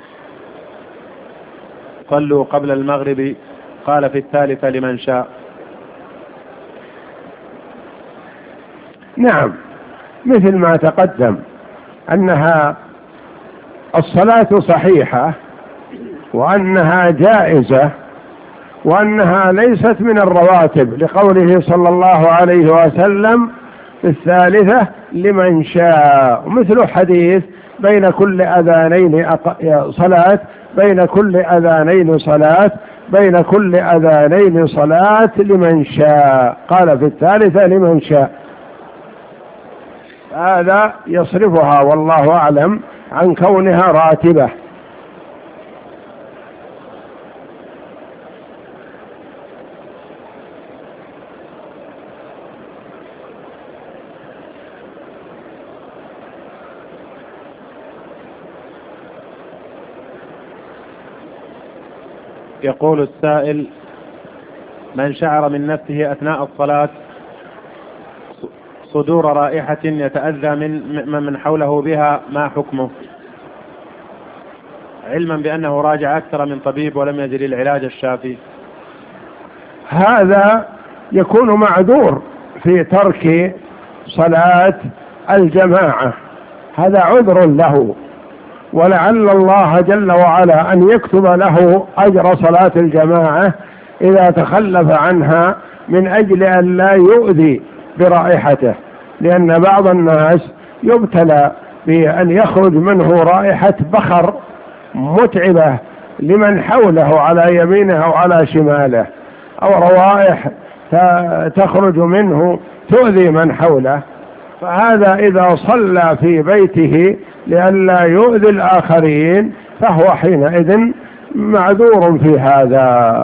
صلوا قبل المغرب، قال في الثالثة لمن شاء. نعم، مثل ما تقدم أنها الصلاة صحيحة وأنها جائزة وأنها ليست من الرواتب، لقوله صلى الله عليه وسلم في الثالثة لمن شاء، مثل حديث بين كل أذانين صلاة، بين كل أذانين صلاة، بين كل أذانين صلاة لمن شاء، قال في الثالثة لمن شاء. هذا يصرفها والله أعلم عن كونها راتبة. يقول السائل: من شعر من نفسه أثناء الصلاة صدور رائحة يتأذى من حوله بها، ما حكمه؟ علما بأنه راجع أكثر من طبيب ولم يجد العلاج الشافي. هذا يكون معذور في ترك صلاة الجماعة هذا عذر له، ولعل الله جل وعلا أن يكتب له أجر صلاة الجماعة إذا تخلف عنها من أجل أن لا يؤذي برائحته، لأن بعض الناس يبتلى بأن يخرج منه رائحة بخر متعبة لمن حوله على يمينه أو على شماله، أو روائح تخرج منه تؤذي من حوله، فهذا إذا صلى في بيته لئلا يؤذي الآخرين فهو حينئذ معذور في هذا.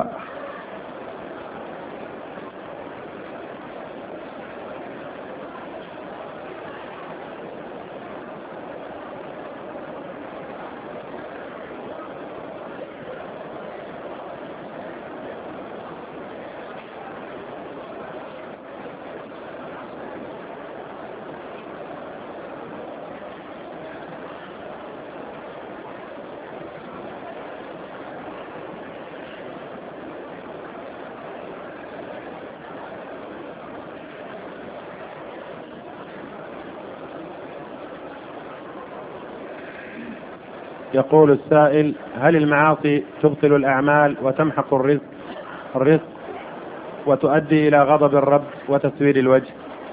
يقول السائل: هل المعاصي تبطل الأعمال وتمحق الرزق وتؤدي إلى غضب الرب وتسوير الوجه؟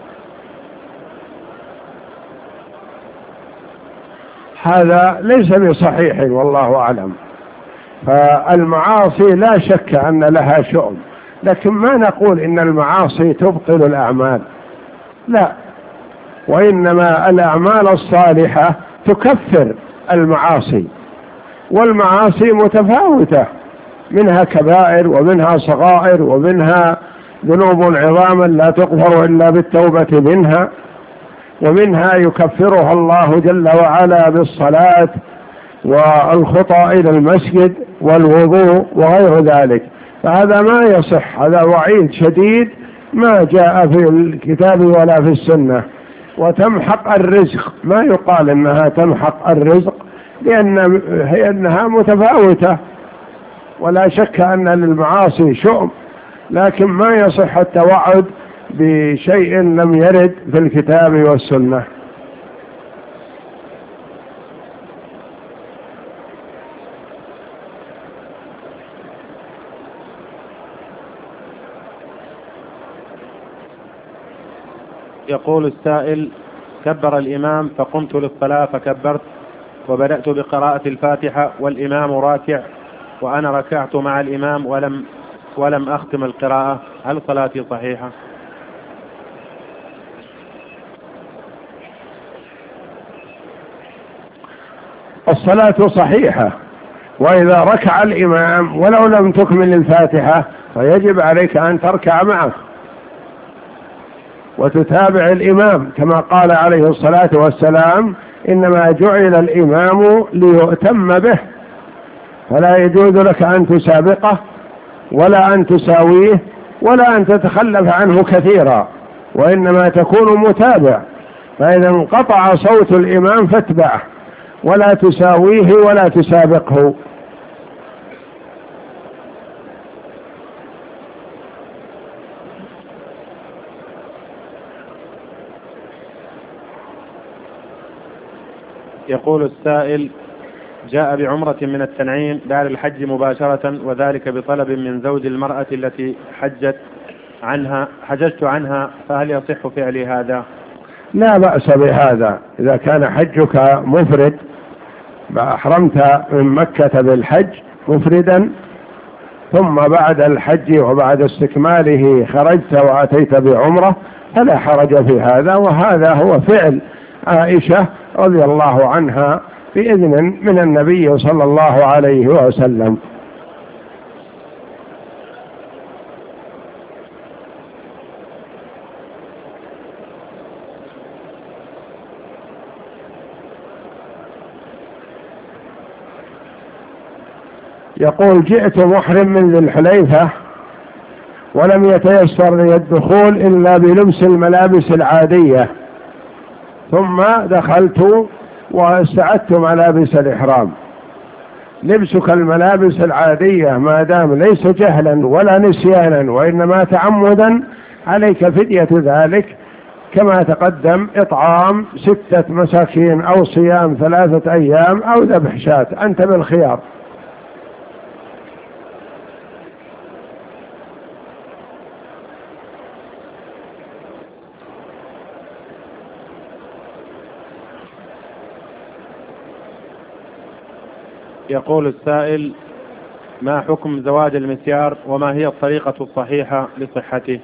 هذا ليس بصحيح والله أعلم. فالمعاصي لا شك أن لها شؤم، لكن ما نقول إن المعاصي تبطل الأعمال، لا، وإنما الأعمال الصالحة تكفر المعاصي، والمعاصي متفاوتة، منها كبائر ومنها صغائر ومنها ذنوب عظاما لا تغفر إلا بالتوبة منها، ومنها يكفرها الله جل وعلا بالصلاة والخطى إلى المسجد والوضوء وغير ذلك. فهذا ما يصح، هذا وعيد شديد ما جاء في الكتاب ولا في السنة. وتمحق الرزق، ما يقال إنها تمحق الرزق، لأنها متفاوتة، ولا شك أن للمعاصي شؤم، لكن ما يصح التوعد بشيء لم يرد في الكتاب والسنة. يقول السائل: كبر الإمام فقمت للصلاة فكبرت وبدأت بقراءة الفاتحة والإمام راكع وأنا ركعت مع الإمام ولم أختم القراءة، هل صلاتي صحيحة؟ الصلاة صحيحة، وإذا ركع الإمام ولو لم تكمل الفاتحة فيجب عليك أن تركع معه وتتابع الإمام، كما قال عليه الصلاة والسلام: إنما جعل الإمام ليؤتم به، فلا يجوز لك أن تسابقه ولا أن تساويه ولا أن تتخلف عنه كثيرا، وإنما تكون متابع. فإذا انقطع صوت الإمام فاتبعه ولا تساويه ولا تسابقه. يقول السائل: جاء بعمرة من التنعيم بعد الحج مباشرة، وذلك بطلب من زوج المرأة التي حججت عنها، فهل يصح فعلي هذا؟ لا بأس بهذا، إذا كان حجك مفرد، أحرمت من مكة بالحج مفردا، ثم بعد الحج وبعد استكماله خرجت وأتيت بعمرة، فلا حرج في هذا، وهذا هو فعل عائشة رضي الله عنها بإذن من النبي صلى الله عليه وسلم. يقول: جئت محرم من ذي الحليفة ولم يتيسر لي الدخول إلا بلبس الملابس العادية، ثم دخلت واستعدت ملابس الإحرام. لبسك الملابس العادية ما دام ليس جهلا ولا نسيانا وإنما تعمدا عليك فدية ذلك، كما تقدم إطعام 6 مساكين أو صيام 3 أيام أو ذبح شاة، أنت بالخيار. يقول السائل: ما حكم زواج المسيار وما هي الطريقة الصحيحة لصحته؟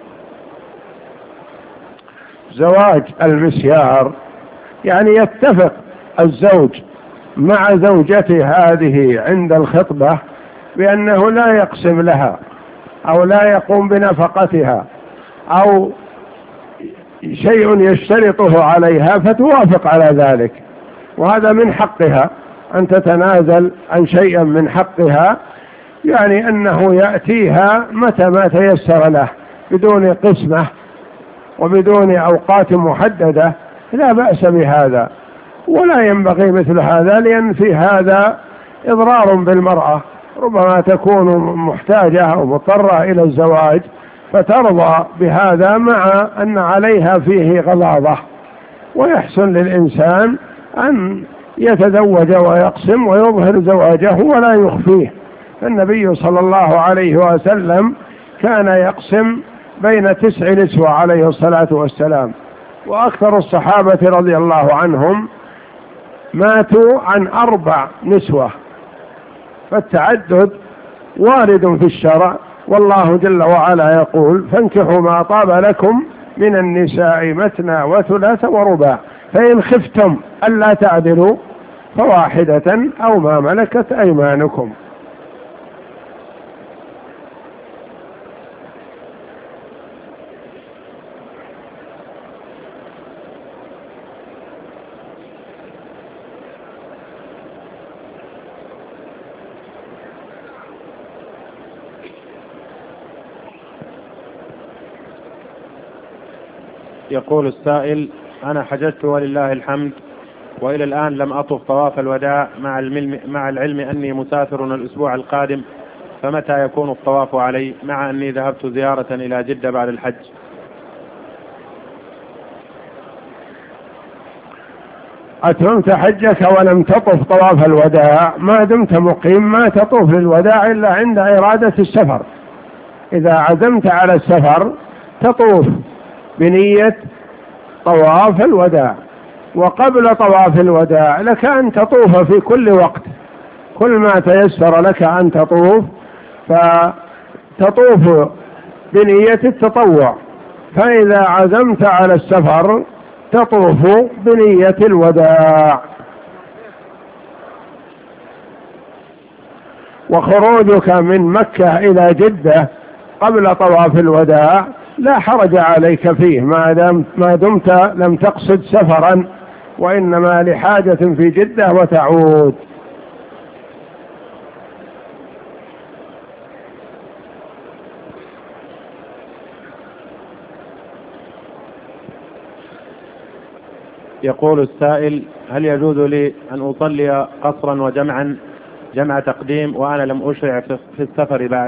زواج المسيار يعني يتفق الزوج مع زوجته هذه عند الخطبة بأنه لا يقسم لها أو لا يقوم بنفقتها أو شيء يشترطه عليها فتوافق على ذلك، وهذا من حقها أن تتنازل عن شيء من حقها، يعني أنه يأتيها متى ما تيسر له بدون قسمة وبدون أوقات محددة، لا بأس بهذا، ولا ينبغي مثل هذا، لأن في هذا إضرار بالمرأة، ربما تكون محتاجة أو مضطرة إلى الزواج فترضى بهذا مع أن عليها فيه غلاظة، ويحسن للإنسان أن يتزوج ويقسم ويظهر زواجه ولا يخفيه. النبي صلى الله عليه وسلم كان يقسم بين 9 نسوة عليه الصلاة والسلام، وأكثر الصحابة رضي الله عنهم ماتوا عن 4 نسوة، فالتعدد وارد في الشرع، والله جل وعلا يقول: فانكحوا ما طاب لكم من النساء مثنى وثلاث ورباع، فإن خفتم ألا تعدلوا فواحدة أو ما ملكت أيمانكم. يقول السائل: أنا حججت ولله الحمد، وإلى الآن لم أطف طواف الوداع مع العلم أني مسافر الأسبوع القادم، فمتى يكون الطواف علي مع أني ذهبت زيارة إلى جدة بعد الحج؟ أتممت حجك ولم تطف طواف الوداع، ما دمت مقيم ما تطوف للوداع إلا عند إرادة السفر. إذا عزمت على السفر تطوف بنية طواف الوداع، وقبل طواف الوداع لك أن تطوف في كل وقت، كل ما تيسر لك أن تطوف فتطوف بنية التطوع، فإذا عزمت على السفر تطوف بنية الوداع. وخروجك من مكة إلى جدة قبل طواف الوداع لا حرج عليك فيه ما دمت لم تقصد سفرا، وإنما لحاجة في جدة وتعود. يقول السائل: هل يجوز لي أن أصلي قصرا وجمعا جمع تقديم وأنا لم أشرع في السفر بعد؟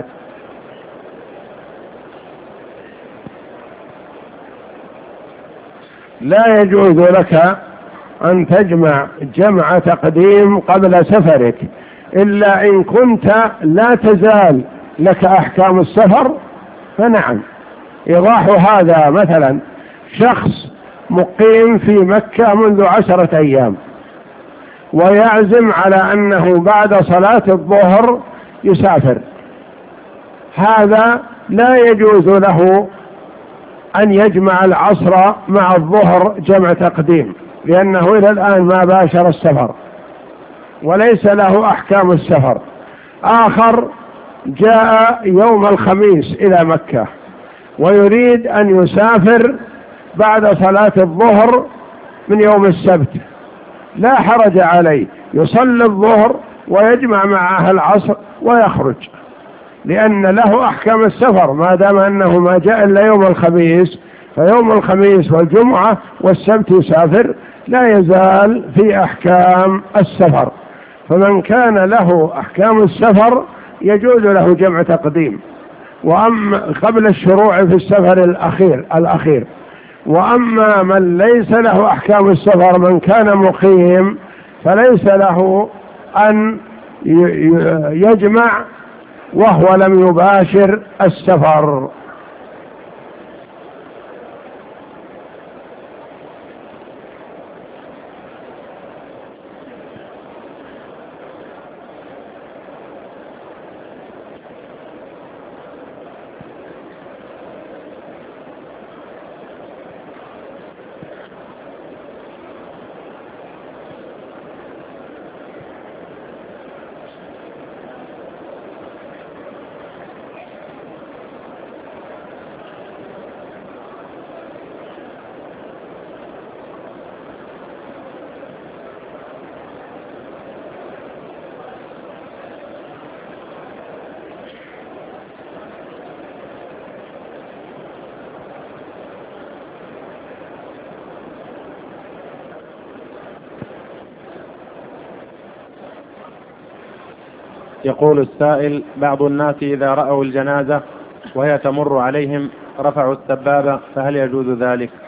لا يجوز لك أن تجمع جمع تقديم قبل سفرك، إلا إن كنت لا تزال لك أحكام السفر فنعم. إيضاح هذا: مثلا شخص مقيم في مكة منذ 10 أيام ويعزم على أنه بعد صلاة الظهر يسافر، هذا لا يجوز له أن يجمع العصر مع الظهر جمع تقديم، لأنه إلى الآن ما باشر السفر وليس له أحكام السفر. آخر جاء يوم الخميس إلى مكة ويريد أن يسافر بعد صلاة الظهر من يوم السبت، لا حرج عليه، يصلي الظهر ويجمع معها العصر ويخرج، لأن له أحكام السفر ما دام أنه ما جاء إلا يوم الخميس، فيوم الخميس والجمعة والسبت يسافر، لا يزال في أحكام السفر. فمن كان له أحكام السفر يجوز له جمع تقديم، وأما قبل الشروع في السفر الأخير، وأما من ليس له أحكام السفر من كان مقيم فليس له أن يجمع وهو لم يباشر السفر. يقول السائل: بعض الناس إذا رأوا الجنازة وهي تمر عليهم رفعوا السبابة، فهل يجوز ذلك؟